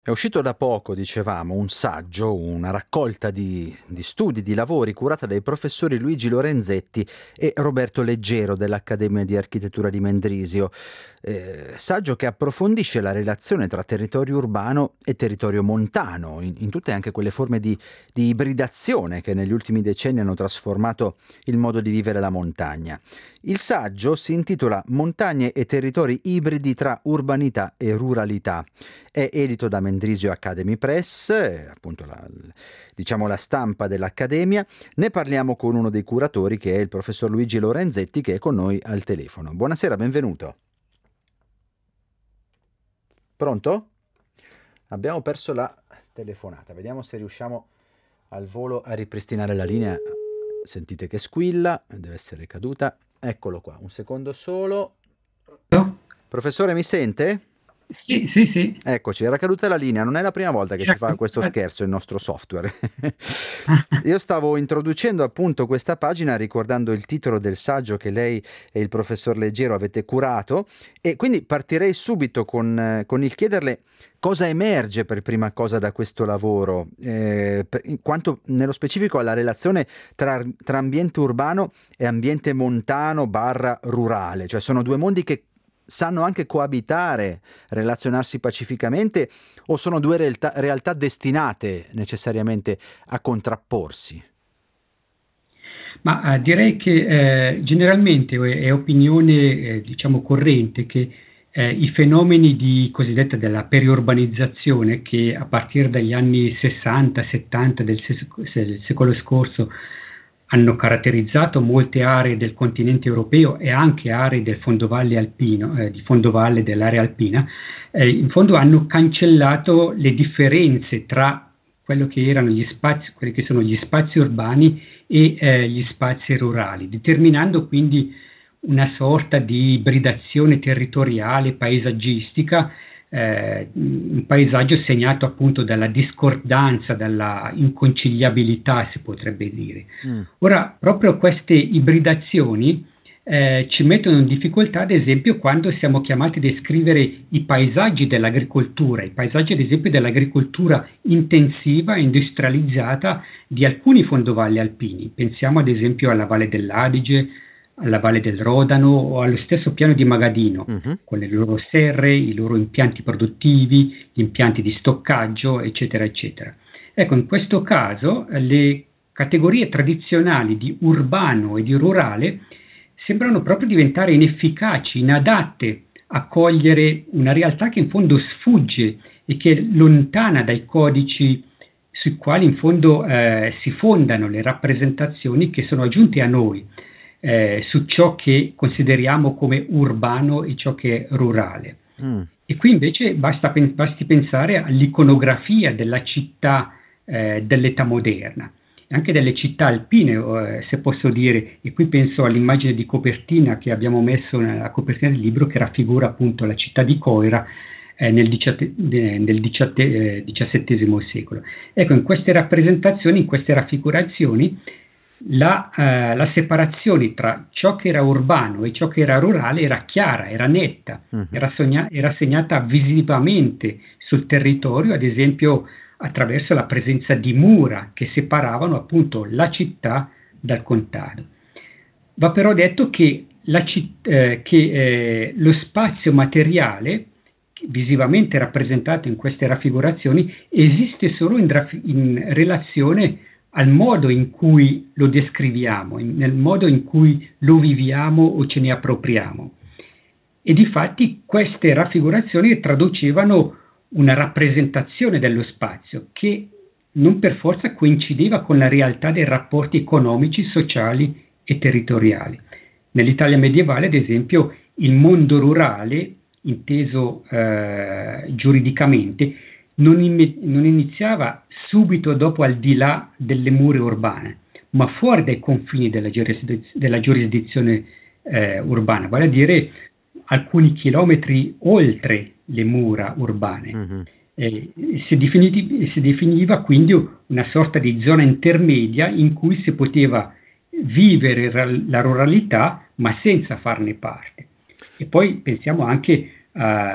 È uscito da poco, dicevamo, un saggio, una raccolta di studi, di lavori curata dai professori Luigi Lorenzetti e Roberto Leggero dell'Accademia di Architettura di Mendrisio. Saggio che approfondisce la relazione tra territorio urbano e territorio montano, in tutte anche quelle forme di ibridazione che negli ultimi decenni hanno trasformato il modo di vivere la montagna. Il saggio si intitola Montagne e territori ibridi tra urbanità e ruralità. È edito da Mendrisio Academy Press, appunto la stampa dell'Accademia. Ne parliamo con uno dei curatori, che è il professor Luigi Lorenzetti, che è con noi al telefono. Buonasera, benvenuto. Pronto? Abbiamo perso la telefonata. Vediamo se riusciamo al volo a ripristinare la linea. Sentite che squilla, deve essere caduta. Eccolo qua, un secondo solo. No? Professore, mi sente? Sì. Eccoci, era caduta la linea, non è la prima volta che ci fa questo scherzo il nostro software. Io stavo introducendo appunto questa pagina ricordando il titolo del saggio che lei e il professor Leggero avete curato, e quindi partirei subito con il chiederle cosa emerge per prima cosa da questo lavoro, quanto nello specifico alla relazione tra ambiente urbano e ambiente montano barra rurale, cioè sono due mondi che sanno anche coabitare, relazionarsi pacificamente, o sono due realtà destinate necessariamente a contrapporsi? Ma direi che generalmente è opinione, diciamo, corrente che i fenomeni di cosiddetta della periurbanizzazione, che a partire dagli anni 60-70 del secolo scorso hanno caratterizzato molte aree del continente europeo e anche aree del fondovalle alpino, di fondovalle dell'area alpina, in fondo hanno cancellato le differenze tra quello che erano gli spazi, quelli che sono gli spazi urbani e gli spazi rurali, determinando quindi una sorta di ibridazione territoriale, paesaggistica, un paesaggio segnato appunto dalla discordanza, dalla inconciliabilità, si potrebbe dire. Ora, proprio queste ibridazioni ci mettono in difficoltà, ad esempio, quando siamo chiamati a descrivere i paesaggi dell'agricoltura, i paesaggi ad esempio dell'agricoltura intensiva e industrializzata di alcuni fondovalli alpini. Pensiamo ad esempio alla Valle dell'Adige, alla Valle del Rodano o allo stesso piano di Magadino, con le loro serre, i loro impianti produttivi, gli impianti di stoccaggio, eccetera, eccetera. Ecco, in questo caso le categorie tradizionali di urbano e di rurale sembrano proprio diventare inefficaci, inadatte a cogliere una realtà che in fondo sfugge e che è lontana dai codici sui quali in fondo si fondano le rappresentazioni che sono aggiunte a noi, su ciò che consideriamo come urbano e ciò che è rurale. E qui invece basti pensare all'iconografia della città dell'età moderna, anche delle città alpine, se posso dire, e qui penso all'immagine di copertina che abbiamo messo nella copertina del libro, che raffigura appunto la città di Coira nel XVII secolo. Ecco, in queste rappresentazioni, in queste raffigurazioni, la separazione tra ciò che era urbano e ciò che era rurale era chiara, era netta, era segnata visivamente sul territorio, ad esempio attraverso la presenza di mura che separavano appunto la città dal contado. Va però detto che lo spazio materiale visivamente rappresentato in queste raffigurazioni esiste solo in relazione al modo in cui lo descriviamo, nel modo in cui lo viviamo o ce ne appropriamo. E difatti queste raffigurazioni traducevano una rappresentazione dello spazio che non per forza coincideva con la realtà dei rapporti economici, sociali e territoriali. Nell'Italia medievale, ad esempio, il mondo rurale, inteso giuridicamente, non iniziava subito dopo al di là delle mura urbane, ma fuori dai confini della giurisdizione urbana, vale a dire alcuni chilometri oltre le mura urbane. Si definiva quindi una sorta di zona intermedia in cui si poteva vivere la ruralità ma senza farne parte. E poi pensiamo anche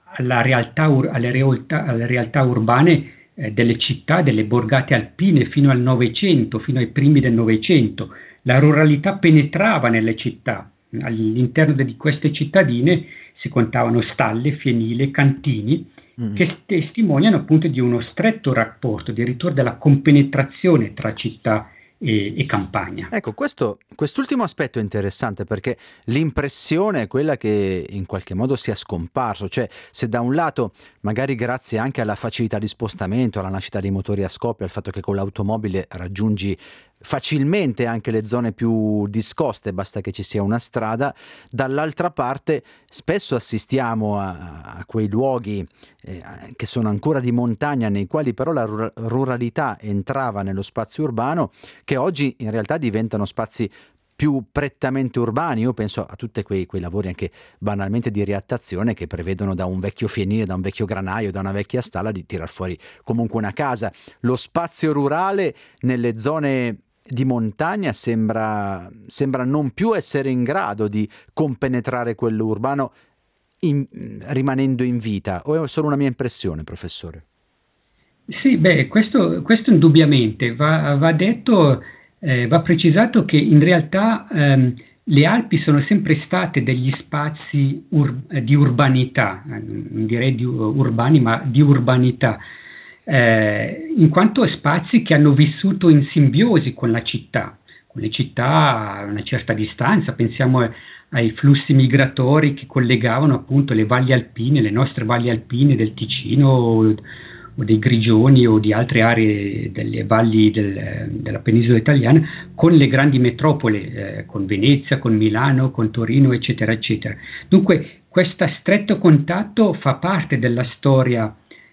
alle realtà urbane delle città, delle borgate alpine fino al Novecento, fino ai primi del Novecento. La ruralità penetrava nelle città. All'interno di queste cittadine si contavano stalle, fienile, cantini, che testimoniano appunto di uno stretto rapporto, addirittura della compenetrazione tra città e campagna. Ecco, quest'ultimo aspetto è interessante perché l'impressione è quella che in qualche modo sia scomparso, cioè se da un lato, magari grazie anche alla facilità di spostamento, alla nascita dei motori a scoppio, al fatto che con l'automobile raggiungi facilmente anche le zone più discoste, basta che ci sia una strada, dall'altra parte spesso assistiamo a quei luoghi che sono ancora di montagna, nei quali però la ruralità entrava nello spazio urbano, che oggi in realtà diventano spazi più prettamente urbani. Io penso a tutti quei lavori anche banalmente di riattazione che prevedono da un vecchio fienile, da un vecchio granaio, da una vecchia stalla di tirar fuori comunque una casa. Lo spazio rurale nelle zone di montagna sembra non più essere in grado di compenetrare quello urbano rimanendo in vita, o è solo una mia impressione, professore? Sì, questo indubbiamente va detto, va precisato che in realtà le Alpi sono sempre state degli spazi di urbanità, non direi urbani, ma di urbanità, in quanto spazi che hanno vissuto in simbiosi con le città a una certa distanza. Pensiamo ai flussi migratori che collegavano appunto le valli alpine, le nostre valli alpine del Ticino o dei Grigioni o di altre aree delle valli della penisola italiana con le grandi metropole, con Venezia, con Milano, con Torino, eccetera, eccetera. Dunque, questo stretto contatto fa parte della storia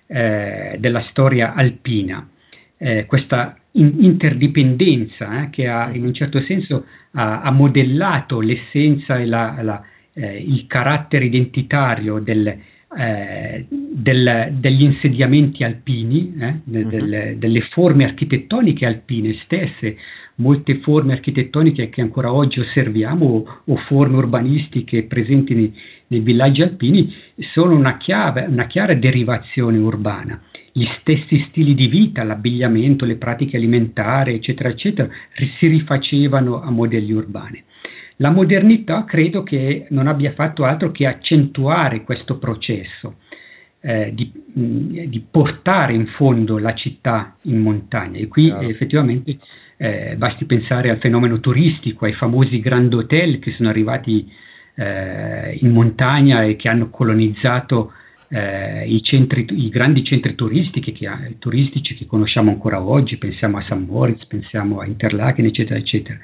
alpina, questa interdipendenza che ha in un certo senso ha modellato l'essenza e il carattere identitario degli insediamenti alpini, delle forme architettoniche alpine stesse. Molte forme architettoniche che ancora oggi osserviamo o forme urbanistiche presenti nei villaggi alpini sono una chiara derivazione urbana. Gli stessi stili di vita, l'abbigliamento, le pratiche alimentari, eccetera, eccetera, si rifacevano a modelli urbani. La modernità credo che non abbia fatto altro che accentuare questo processo, di portare in fondo la città in montagna. E qui effettivamente basti pensare al fenomeno turistico, ai famosi grand hotel che sono arrivati in montagna e che hanno colonizzato i grandi centri turistici che conosciamo ancora oggi. Pensiamo a St. Moritz, pensiamo a Interlaken, eccetera, eccetera.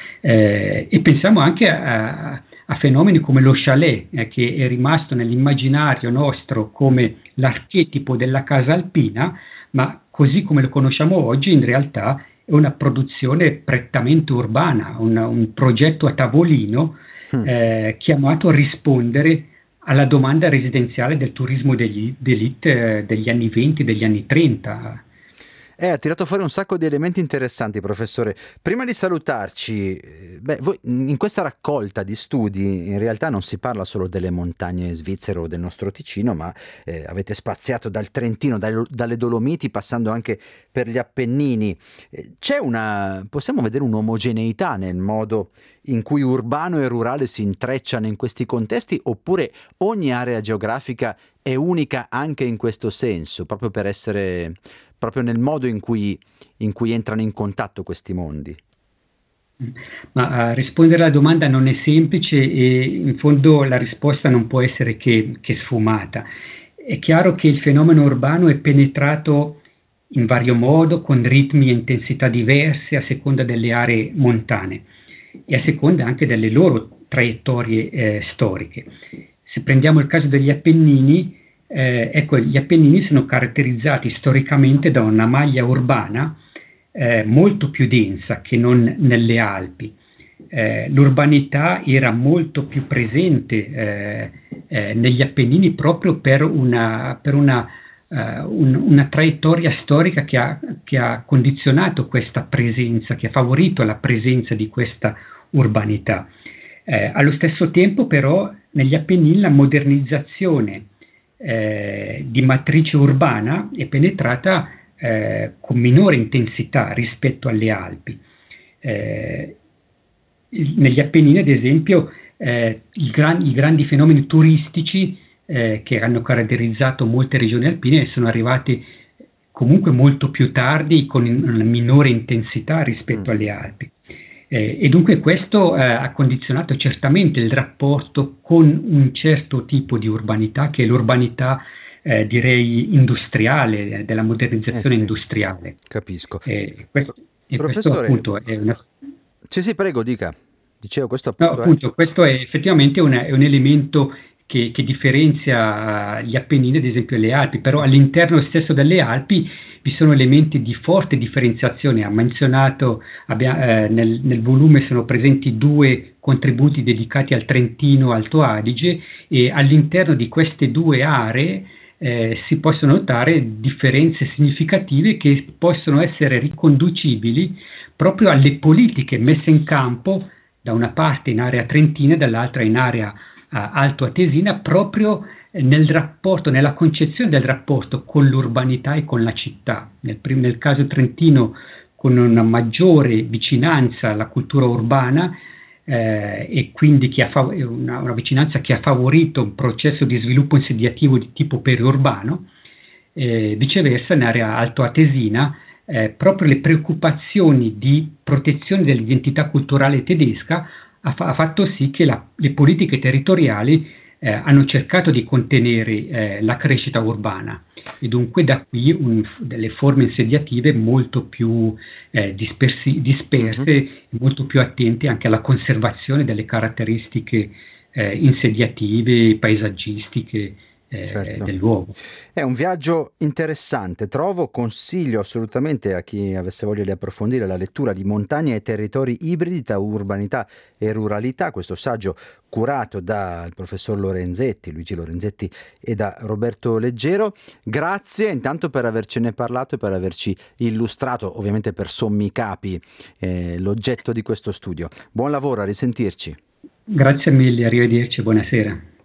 E pensiamo anche a fenomeni come lo chalet, che è rimasto nell'immaginario nostro come l'archetipo della casa alpina, ma così come lo conosciamo oggi in realtà è una produzione prettamente urbana, un progetto a tavolino chiamato a rispondere alla domanda residenziale del turismo d'élite degli anni 20, degli anni 30. Ha tirato fuori un sacco di elementi interessanti, professore. Prima di salutarci, voi in questa raccolta di studi in realtà non si parla solo delle montagne svizzere o del nostro Ticino, ma avete spaziato dal Trentino, dalle Dolomiti, passando anche per gli Appennini. Possiamo vedere un'omogeneità nel modo in cui urbano e rurale si intrecciano in questi contesti, oppure ogni area geografica è unica anche in questo senso, proprio per essere proprio nel modo in cui entrano in contatto questi mondi? Ma rispondere alla domanda non è semplice e in fondo la risposta non può essere che sfumata. È chiaro che il fenomeno urbano è penetrato in vario modo, con ritmi e intensità diverse a seconda delle aree montane e a seconda anche delle loro traiettorie storiche. Se prendiamo il caso degli Appennini, gli Appennini sono caratterizzati storicamente da una maglia urbana molto più densa che non nelle Alpi. L'urbanità era molto più presente negli Appennini proprio per una traiettoria storica che ha condizionato questa presenza, che ha favorito la presenza di questa urbanità. Allo stesso tempo però negli Appennini la modernizzazione di matrice urbana è penetrata con minore intensità rispetto alle Alpi. Negli Appennini, ad esempio, i grandi fenomeni turistici che hanno caratterizzato molte regioni alpine sono arrivati comunque molto più tardi, con una minore intensità rispetto alle Alpi. E dunque questo ha condizionato certamente il rapporto con un certo tipo di urbanità, che è l'urbanità direi industriale, della modernizzazione sì, industriale. capisco. Questo appunto è una... Sì, prego, dica. Dicevo, questo No, appunto appunto, questo è effettivamente è un elemento che differenzia gli Appennini, ad esempio, le Alpi, però all'interno stesso delle Alpi vi sono elementi di forte differenziazione. Ha menzionato, nel volume sono presenti 2 contributi dedicati al Trentino Alto Adige, e all'interno di queste 2 aree si possono notare differenze significative che possono essere riconducibili proprio alle politiche messe in campo da una parte in area trentina e dall'altra in area altoatesina, proprio nel rapporto, nella concezione del rapporto con l'urbanità e con la città. Nel caso trentino, con una maggiore vicinanza alla cultura urbana, e quindi una vicinanza che ha favorito un processo di sviluppo insediativo di tipo periurbano. Viceversa, in area altoatesina, proprio le preoccupazioni di protezione dell'identità culturale tedesca ha fatto sì che le politiche territoriali hanno cercato di contenere la crescita urbana, e dunque da qui delle forme insediative molto più disperse, molto più attente anche alla conservazione delle caratteristiche insediative, paesaggistiche del luogo. È un viaggio interessante, trovo. Consiglio assolutamente a chi avesse voglia di approfondire la lettura di Montagna e territori ibridi tra urbanità e ruralità, questo saggio curato dal professor Luigi Lorenzetti e da Roberto Leggero. Grazie intanto per avercene parlato e per averci illustrato, ovviamente per sommi capi, l'oggetto di questo studio. Buon lavoro, a risentirci. Grazie mille, arrivederci, buonasera.